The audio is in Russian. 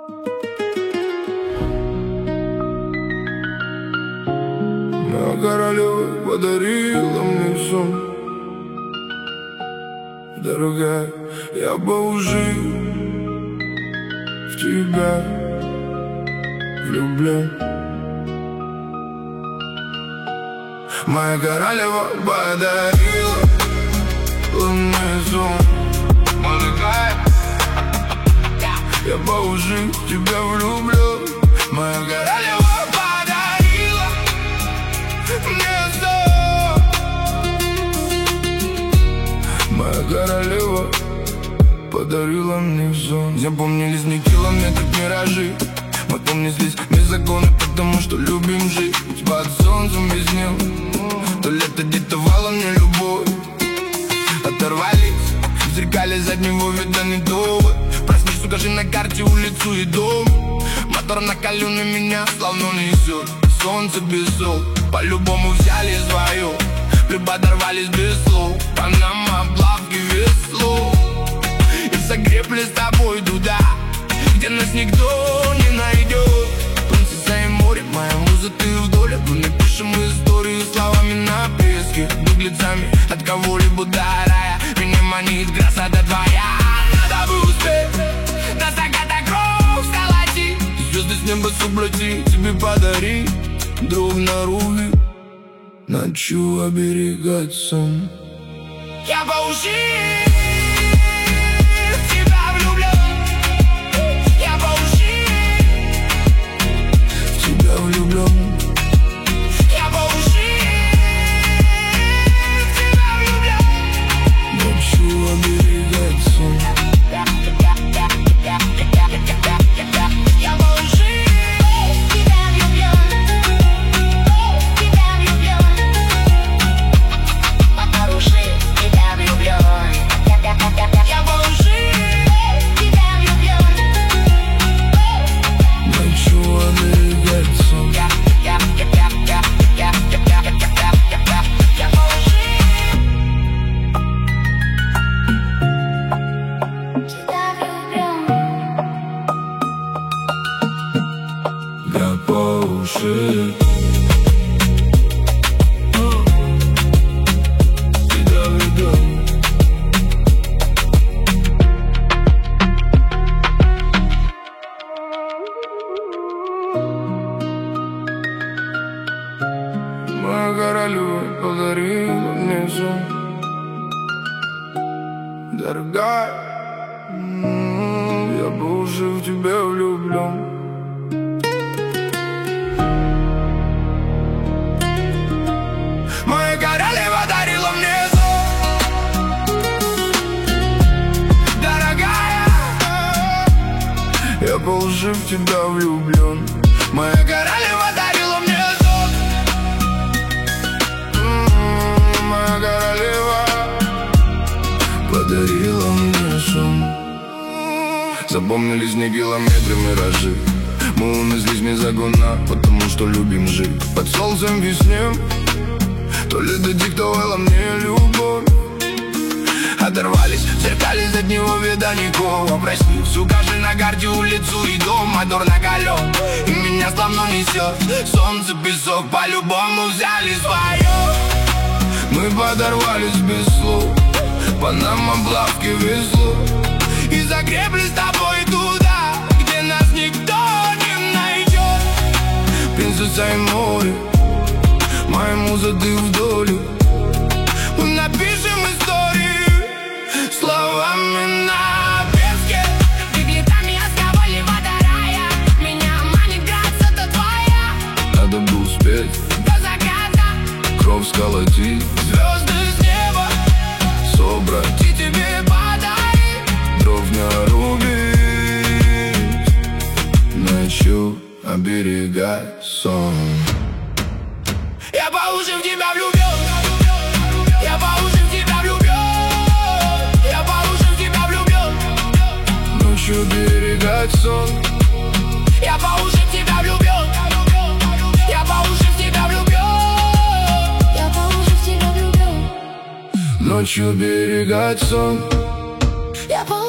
Моя королева подарила мне сон. Дорогая, я бы жил в тебя влюблен. Моя королева подарила мне сон. Дорогая, я бы жил в тебя влюблен. Моя королева подарила мне сон. Моя королева подарила мне сон. Запомнились мне километры, миражи. Мы помнились без закона, потому что любим жить под солнцем без днем. То лето диктовало мне любовь. Оторвались в зеркале заднего вида не довод. Проснись, укажи на карте улицу и дом. Мотор накаленный меня словно несет. Солнце без сол, по-любому взяли свое. Либо дорвались без слов. Панама, плавки, весло. И загребли с тобой туда, где нас никто не найдет. Принцесса и море, моя муза, ты в доле. Мы напишем историю словами на песке, беглецами от кого-либо до рая. Меня манит красота твоя. Надо бы успеть до заката кровь сколотить, звезды с неба суплати, тебе подари друг на руки, ночью оберегать сон. Я по уши в тебя влюблен. Я по уши в тебя влюблен. Я по уши в тебя влюблен. Ночью оберегать сон. Я по уши в тебя влюблен. Тебя влюблен. По уши в тебя влюблен. Я по уши в тебя влюблен. Ночью оберегать сон. Я по уши тебя влюблен. Я по уши тебя влюблен. Моя королева подарила мне сон. Дорогая, я бы уже в тебя влюблен. Моя королева дарила мне сон. Дорогая, я бы уже в тебя влюблен. Моя королева дарила мне сон. Моя королева подарила мне сон. Запомнились мне километры, миражи. Мы унеслись вне загона, потому что любим жить под солнцем весне. То лето диктовала мне любовь. Оторвались, зеркали заднего вида никого. Проснись, укажи на карте улицу и дом. Мотор накален, и меня словно несет. Солнце, песок, по-любому взяли свое. Мы подорвались без слов. Панама, плавки, весло. И загребли с тобой туда, где нас никто не найдет. Принцесса и море, моя муза, ты в доле. Мы напишем истории словами на песке, беглецами от рая. Меня манит красота твоя. Надо бы успеть до заката кровь сколотить, звезды с неба собрать и тебе подарить дров нарубить, ночью оберегать сон. Я по уши в тебя влюблен. Я по уши в тебя влюблен. Я по уши в тебя влюблен. Ночью оберегать сон. Я по уши в тебя влюблен. Я по уши в тебя влюблен. Я по уши в тебя влюблен. Ночью оберегать сон. Я по